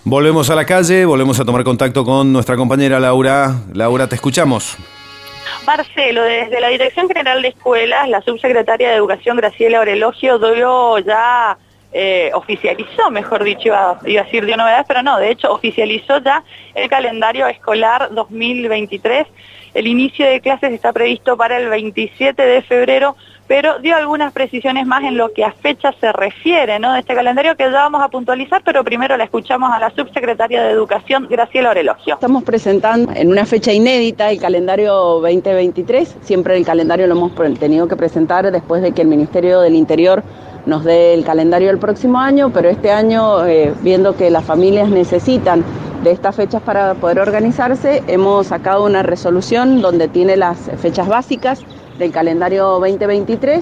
Volvemos a la calle, volvemos a tomar contacto con nuestra compañera Laura. Laura, te escuchamos. Marcelo, desde la Dirección General de Escuelas, la subsecretaria de Educación, Graciela Orelogio, oficializó, mejor dicho, iba a decir dio novedades, pero no, de hecho oficializó ya el calendario escolar 2023. El inicio de clases está previsto para el 27 de febrero, pero dio algunas precisiones más en lo que a fecha se refiere, ¿no?, de este calendario que ya vamos a puntualizar, pero primero la escuchamos a la subsecretaria de Educación, Graciela Orelogio. Estamos presentando en una fecha inédita el calendario 2023. Siempre el calendario lo hemos tenido que presentar después de que el Ministerio del Interior nos dé el calendario del próximo año, pero este año, viendo que las familias necesitan de estas fechas para poder organizarse, hemos sacado una resolución donde tiene las fechas básicas del calendario 2023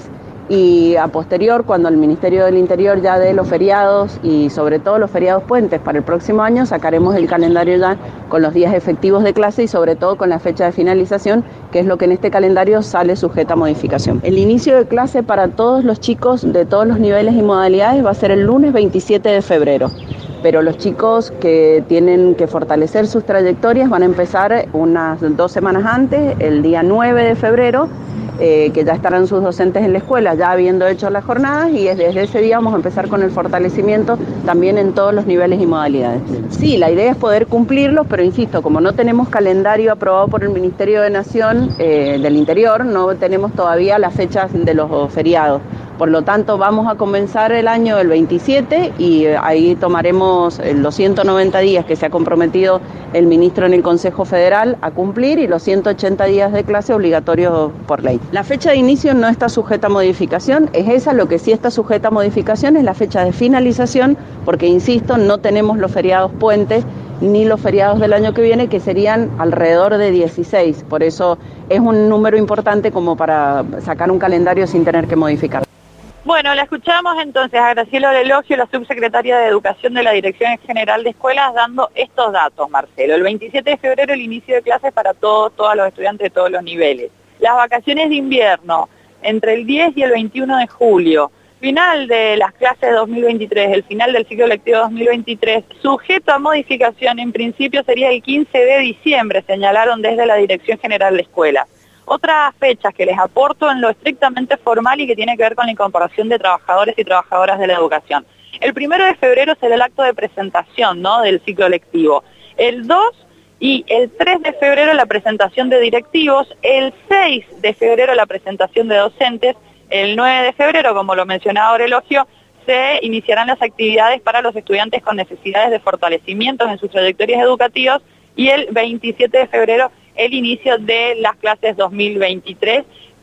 y a posterior, cuando el Ministerio del Interior ya dé los feriados y sobre todo los feriados puentes para el próximo año, sacaremos el calendario ya con los días efectivos de clase y sobre todo con la fecha de finalización, que es lo que en este calendario sale sujeta a modificación. El inicio de clase para todos los chicos de todos los niveles y modalidades va a ser el lunes 27 de febrero. Pero los chicos que tienen que fortalecer sus trayectorias van a empezar unas 2 semanas antes, el día 9 de febrero, que ya estarán sus docentes en la escuela, ya habiendo hecho las jornadas, y desde ese día vamos a empezar con el fortalecimiento también en todos los niveles y modalidades. Sí, la idea es poder cumplirlos, pero insisto, como no tenemos calendario aprobado por el Ministerio de Nación del Interior, no tenemos todavía las fechas de los feriados. Por lo tanto, vamos a comenzar el año el 27 y ahí tomaremos los 190 días que se ha comprometido el ministro en el Consejo Federal a cumplir y los 180 días de clase obligatorios por ley. La fecha de inicio no está sujeta a modificación, es esa. Lo que sí está sujeta a modificación es la fecha de finalización, porque, insisto, no tenemos los feriados puentes ni los feriados del año que viene, que serían alrededor de 16. Por eso es un número importante como para sacar un calendario sin tener que modificar. Bueno, la escuchamos entonces a Graciela Orelogio, la subsecretaria de Educación de la Dirección General de Escuelas, dando estos datos, Marcelo. El 27 de febrero el inicio de clases para todos los estudiantes de todos los niveles. Las vacaciones de invierno entre el 10 y el 21 de julio. Final de las clases 2023, el final del ciclo lectivo 2023, sujeto a modificación en principio sería el 15 de diciembre, señalaron desde la Dirección General de Escuelas. Otras fechas que les aporto en lo estrictamente formal y que tiene que ver con la incorporación de trabajadores y trabajadoras de la educación. El 1 de febrero será el acto de presentación, ¿no?, del ciclo lectivo. El 2 y el 3 de febrero la presentación de directivos. El 6 de febrero la presentación de docentes. El 9 de febrero, como lo mencionaba Orelogio, se iniciarán las actividades para los estudiantes con necesidades de fortalecimiento en sus trayectorias educativas. Y el 27 de febrero el inicio de las clases 2023,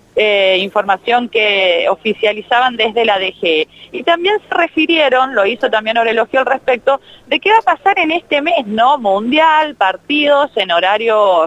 información que oficializaban desde la DGE. Y también se refirieron, lo hizo también Orelogio al respecto, de qué va a pasar en este mes, ¿no? Mundial, partidos en horarios,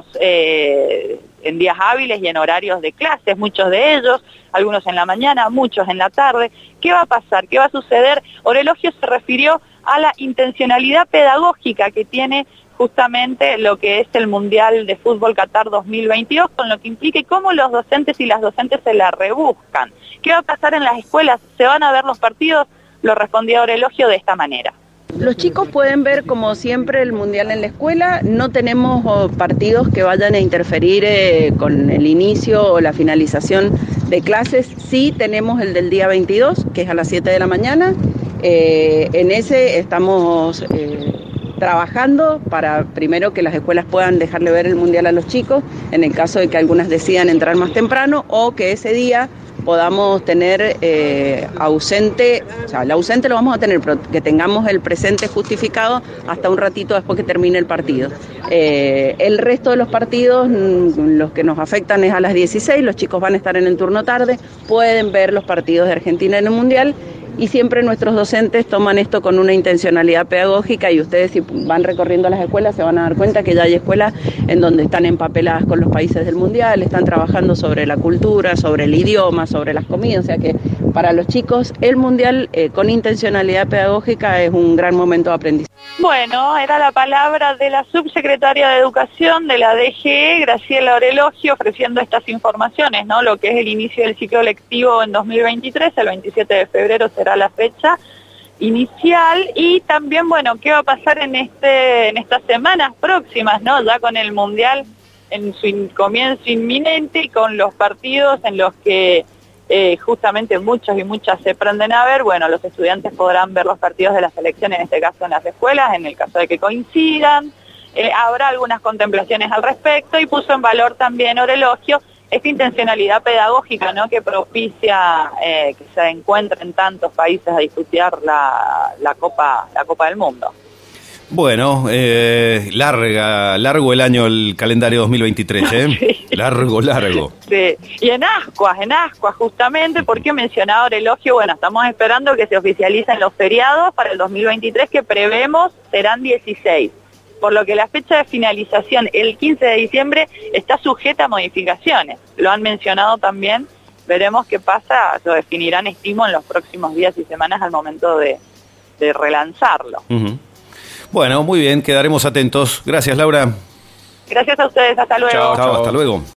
en días hábiles y en horarios de clases, muchos de ellos, algunos en la mañana, muchos en la tarde. ¿Qué va a pasar? ¿Qué va a suceder? Orelogio se refirió a la intencionalidad pedagógica que tiene justamente lo que es el Mundial de Fútbol Qatar 2022, con lo que implica y cómo los docentes y las docentes se la rebuscan. ¿Qué va a pasar en las escuelas? ¿Se van a ver los partidos? Lo respondió Orelogio de esta manera. Los chicos pueden ver, como siempre, el Mundial en la escuela. No tenemos partidos que vayan a interferir con el inicio o la finalización de clases. Sí tenemos el del día 22, que es a las 7 de la mañana. En ese estamos trabajando para, primero, que las escuelas puedan dejarle ver el Mundial a los chicos, en el caso de que algunas decidan entrar más temprano, o que ese día podamos tener ausente, o sea, el ausente lo vamos a tener, pero que tengamos el presente justificado hasta un ratito después que termine el partido. El resto de los partidos, los que nos afectan es a las 16, los chicos van a estar en el turno tarde, pueden ver los partidos de Argentina en el Mundial. Y siempre nuestros docentes toman esto con una intencionalidad pedagógica, y ustedes, si van recorriendo las escuelas, se van a dar cuenta que ya hay escuelas en donde están empapeladas con los países del Mundial, están trabajando sobre la cultura, sobre el idioma, sobre las comidas. O sea que para los chicos el Mundial con intencionalidad pedagógica es un gran momento de aprendizaje. Bueno, era la palabra de la subsecretaria de Educación de la DGE, Graciela Orelogio, ofreciendo estas informaciones, ¿no? Lo que es el inicio del ciclo lectivo en 2023, el 27 de febrero será la fecha. inicial, y también, bueno, qué va a pasar en estas semanas próximas, ¿no? Ya con el Mundial en su comienzo inminente y con los partidos en los que justamente muchos y muchas se prenden a ver. Bueno, los estudiantes podrán ver los partidos de la selección, en este caso en las escuelas, en el caso de que coincidan. Habrá algunas contemplaciones al respecto, y puso en valor también Orologio esta intencionalidad pedagógica, ¿no?, que propicia que se encuentren tantos países a disputar la Copa del Mundo. Bueno, largo el año, el calendario 2023, ¿eh? Sí. Largo. Sí, y en Ascuas justamente, porque mencionaba Orologio, bueno, estamos esperando que se oficialicen los feriados para el 2023, que prevemos serán 16, por lo que la fecha de finalización, el 15 de diciembre, está sujeta a modificaciones. Lo han mencionado también, veremos qué pasa, lo definirán, estimo, en los próximos días y semanas al momento de relanzarlo. Uh-huh. Bueno, muy bien, quedaremos atentos. Gracias, Laura. Gracias a ustedes, hasta luego. Chao, hasta luego.